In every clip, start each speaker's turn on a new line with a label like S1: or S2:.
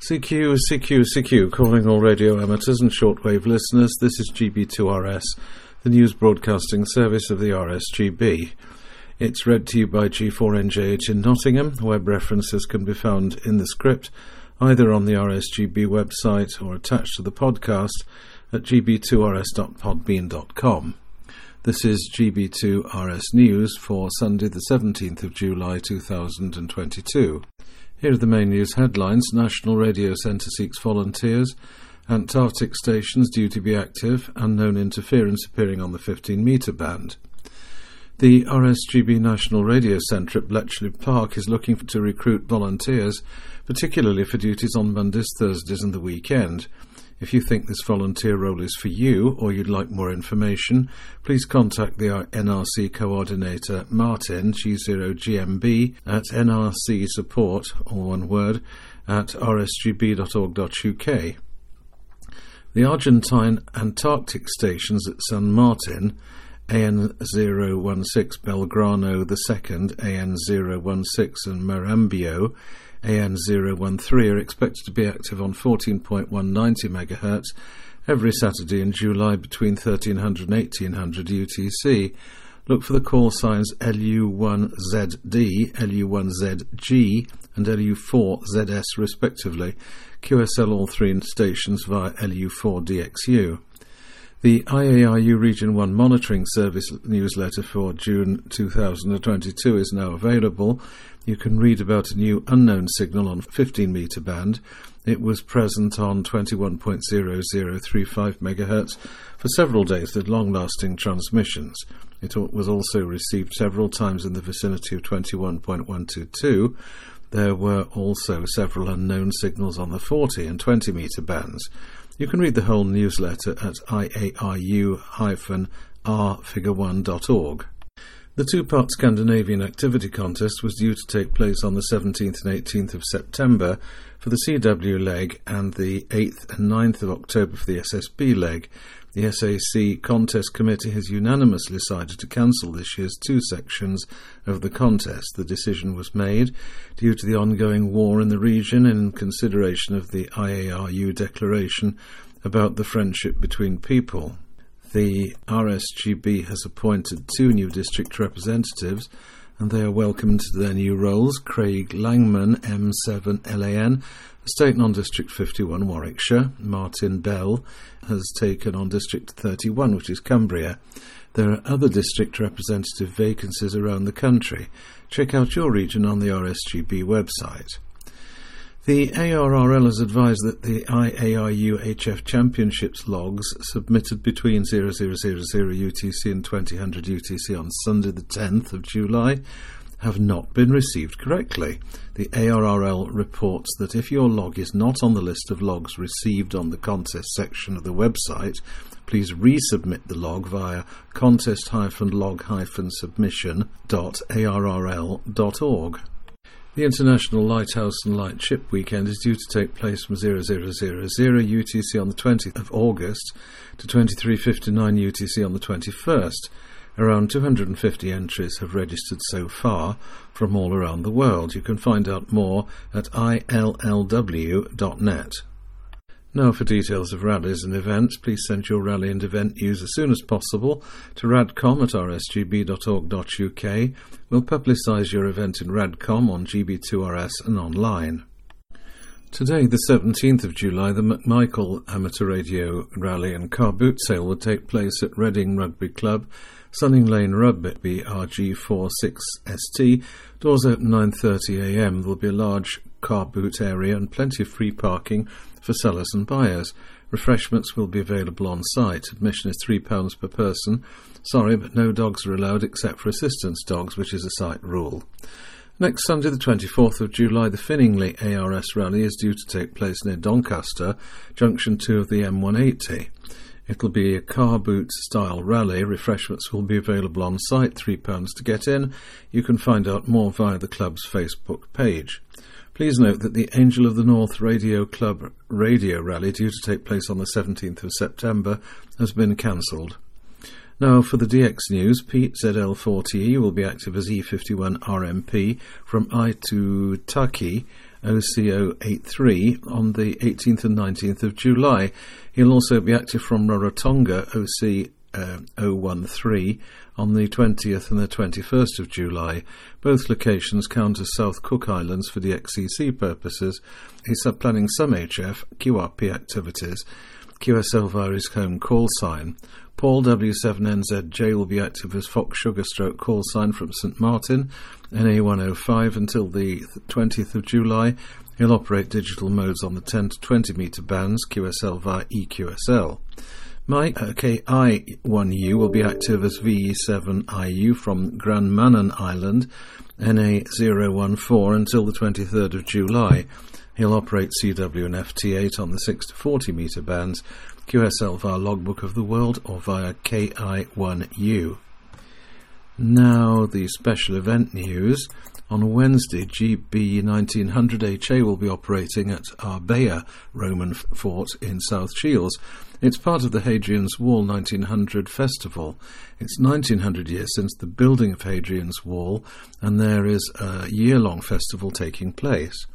S1: CQ, calling all radio amateurs and shortwave listeners. This is GB2RS, the news broadcasting service of the RSGB. It's read to you by G4NJH in Nottingham. Web references can be found in the script, either on the RSGB website or attached to the podcast at gb2rs.podbean.com. This is GB2RS News for Sunday the 17th of July 2022. Here are the main news headlines. National Radio Centre seeks volunteers. Antarctic stations due to be active. Unknown interference appearing on the 15-metre band. The RSGB National Radio Centre at Bletchley Park is looking to recruit volunteers, particularly for duties on Mondays, Thursdays and the weekend. If you think this volunteer role is for you or you'd like more information, please contact the NRC coordinator Martin G0GMB at nrcsupport, all one word, at rsgb.org.uk. The Argentine Antarctic stations at San Martin, AN016 Belgrano II, AN016 and Marambio, AN013 are expected to be active on 14.190 MHz every Saturday in July between 1300 and 1800 UTC. Look for the call signs LU1ZD, LU1ZG and LU4ZS respectively. QSL all three stations via LU4DXU. The IARU Region 1 Monitoring Service newsletter for June 2022 is now available. You can read about a new unknown signal on 15-metre band. It was present on 21.0035 MHz for several days with long-lasting transmissions. It was also received several times in the vicinity of 21.122. There were also several unknown signals on the 40 and 20-metre bands. You can read the whole newsletter at iaru-r-figure1.org. The two-part Scandinavian activity contest was due to take place on the 17th and 18th of September for the CW leg and the 8th and 9th of October for the SSB leg. The SAC Contest Committee has unanimously decided to cancel this year's two sections of the contest. The decision was made due to the ongoing war in the region and in consideration of the IARU declaration about the friendship between people. The RSGB has appointed two new district representatives and they are welcomed to their new roles. Craig Langman, M7LAN, has taken on District 51, Warwickshire. Martin Bell has taken on District 31, which is Cumbria. There are other district representative vacancies around the country. Check out your region on the RSGB website. The ARRL has advised that the IARU HF Championships logs submitted between 0000 UTC and 2000 UTC on Sunday the 10th of July have not been received correctly. The ARRL reports that if your log is not on the list of logs received on the contest section of the website, please resubmit the log via contest-log-submission.arrl.org. The International Lighthouse and Lightship Weekend is due to take place from 0000 UTC on the 20th of August to 23:59 UTC on the 21st. Around 250 entries have registered so far from all around the world. You can find out more at illw.net. Now for details of rallies and events, please send your rally and event news as soon as possible to radcom@rsgb.org.uk. We'll publicise your event in Radcom on GB2RS and online. Today, the 17th of July, the McMichael Amateur Radio Rally and Car Boot Sale will take place at Reading Rugby Club, Sunning Lane Rugby, RG46ST. Doors open 9:30am. There will be a large car boot area and plenty of free parking for sellers and buyers. Refreshments will be available on site. Admission is £3 per person. Sorry, but no dogs are allowed except for assistance dogs, which is a site rule. Next Sunday, the 24th of July, the Finningley ARS Rally is due to take place near Doncaster, Junction 2 of the M180. It'll be a car boot style rally. Refreshments will be available on site, £3 to get in. You can find out more via the club's Facebook page. Please note that the Angel of the North Radio Club Radio Rally, due to take place on the 17th of September, has been cancelled. Now for the DX News, Pete ZL40E will be active as E51 RMP from Aitutaki OC083 on the 18th and 19th of July. He'll also be active from Rarotonga OC013 on the 20th and the 21st of July. Both locations count as South Cook Islands for DXCC purposes. He's planning some HF QRP activities. QSL via his home call sign. Paul W7NZJ will be active as Fox Sugar Stroke call sign from St Martin, NA105 until the 20th of July. He'll operate digital modes on the 10 to 20 metre bands, QSL via EQSL. Mike KI1U will be active as VE7IU from Grand Manan Island, NA014 until the 23rd of July. He'll operate CW and FT8 on the 6 to 40 metre bands, QSL via Logbook of the World or via KI1U. Now the special event news. On Wednesday, GB 1900 HA will be operating at Arbea Roman Fort in South Shields. It's part of the Hadrian's Wall 1900 festival. It's 1900 years since the building of Hadrian's Wall, and there is a year-long festival taking place.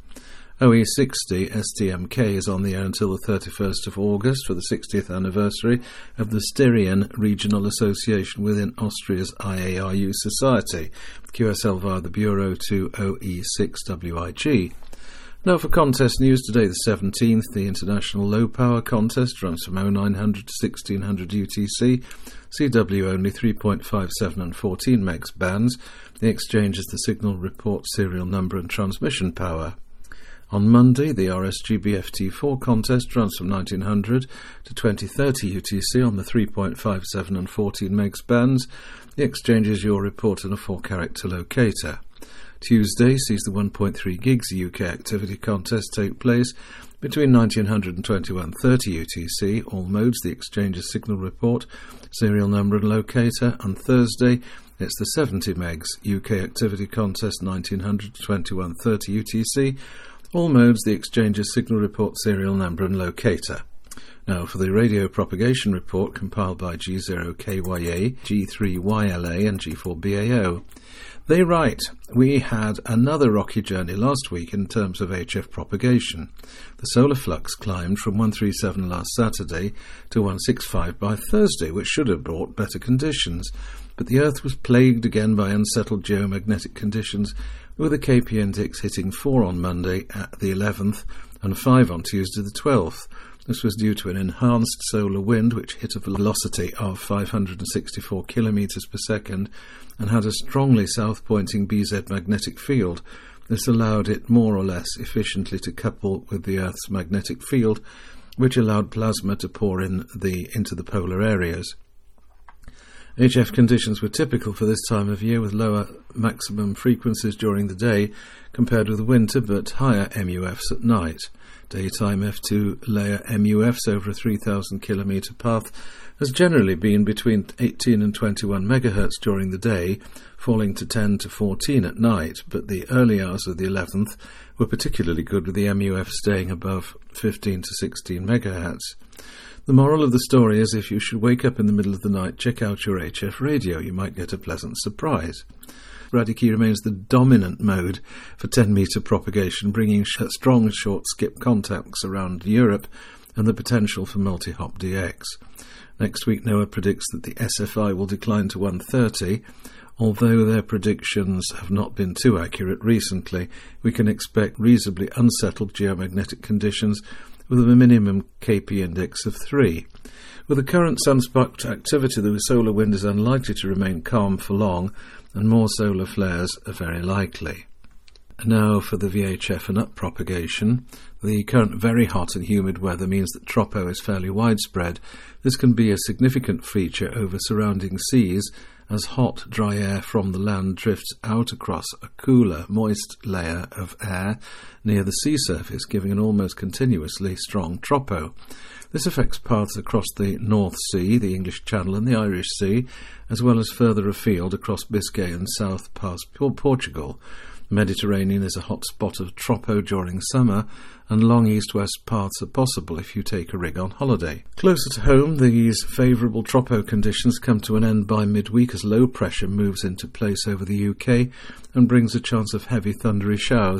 S1: OE60 STMK is on the air until the 31st of August for the 60th anniversary of the Styrian Regional Association within Austria's IARU Society, QSL via the Bureau to OE6WIG. Now for contest news, today the 17th, the International Low Power Contest runs from 0900 to 1600 UTC, CW only 3.57 and 14 megs bands. The exchange is the signal report serial number and transmission power. On Monday, the RSGB-FT4 contest runs from 1900 to 2030 UTC on the 3.57 and 14 megs bands. The exchange is your report and a 4-character locator. Tuesday sees the 1.3 gigs UK activity contest take place between 1900 and 2130 UTC. All modes, the exchange is signal report, serial number and locator. On Thursday, it's the 70 megs UK activity contest 1900 to 2130 UTC. All modes, the exchange's signal report, serial number and locator. Now for the radio propagation report compiled by G0KYA, G3YLA and G4BAO. They write, we had another rocky journey last week in terms of HF propagation. The solar flux climbed from 137 last Saturday to 165 by Thursday, which should have brought better conditions. But the Earth was plagued again by unsettled geomagnetic conditions, with the KP index hitting 4 on Monday at the 11th and 5 on Tuesday the 12th. This was due to an enhanced solar wind which hit a velocity of 564 kilometres per second and had a strongly south-pointing BZ magnetic field. This allowed it more or less efficiently to couple with the Earth's magnetic field, which allowed plasma to pour into the polar areas. HF conditions were typical for this time of year, with lower maximum frequencies during the day compared with winter, but higher MUFs at night. Daytime F2 layer MUFs over a 3,000 kilometre path has generally been between 18 and 21 MHz during the day, falling to 10 to 14 at night, but the early hours of the 11th were particularly good, with the MUF staying above 15 to 16 MHz. The moral of the story is, if you should wake up in the middle of the night, check out your HF radio. You might get a pleasant surprise. Radicki remains the dominant mode for 10-metre propagation, bringing strong short-skip contacts around Europe and the potential for multi-hop DX. Next week, NOAA predicts that the SFI will decline to 130. Although their predictions have not been too accurate recently, we can expect reasonably unsettled geomagnetic conditions with a minimum KP index of 3. With the current sunspot activity, the solar wind is unlikely to remain calm for long, and more solar flares are very likely. Now for the VHF and up propagation. The current very hot and humid weather means that tropo is fairly widespread. This can be a significant feature over surrounding seas, as hot, dry air from the land drifts out across a cooler, moist layer of air near the sea surface, giving an almost continuously strong tropo. This affects paths across the North Sea, the English Channel and the Irish Sea, as well as further afield across Biscay and south past Portugal. The Mediterranean is a hot spot of tropo during summer, and long east-west paths are possible if you take a rig on holiday. Closer to home, these favourable tropo conditions come to an end by midweek as low pressure moves into place over the UK and brings a chance of heavy thundery showers,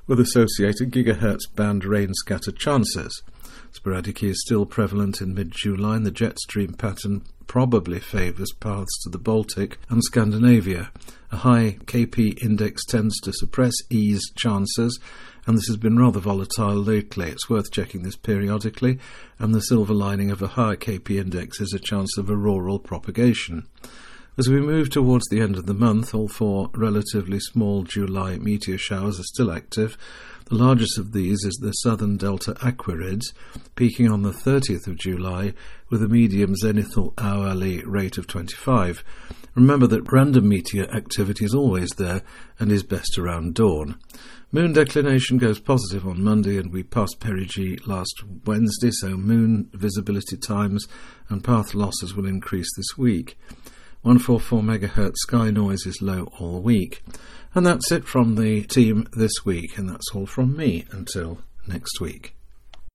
S1: with associated gigahertz band rain scatter chances. Sporadic is still prevalent in mid-July, and the jet stream pattern probably favours paths to the Baltic and Scandinavia. A high KP index tends to suppress E's chances, and this has been rather volatile lately. It's worth checking this periodically, and the silver lining of a higher KP index is a chance of auroral propagation. As we move towards the end of the month, all 4 relatively small July meteor showers are still active. The largest of these is the southern Delta Aquarids, peaking on the 30th of July with a medium zenithal hourly rate of 25. Remember that random meteor activity is always there and is best around dawn. Moon declination goes positive on Monday, and we passed perigee last Wednesday, so moon visibility times and path losses will increase this week. 144 MHz sky noise is low all week. And that's it from the team this week, and that's all from me until next week.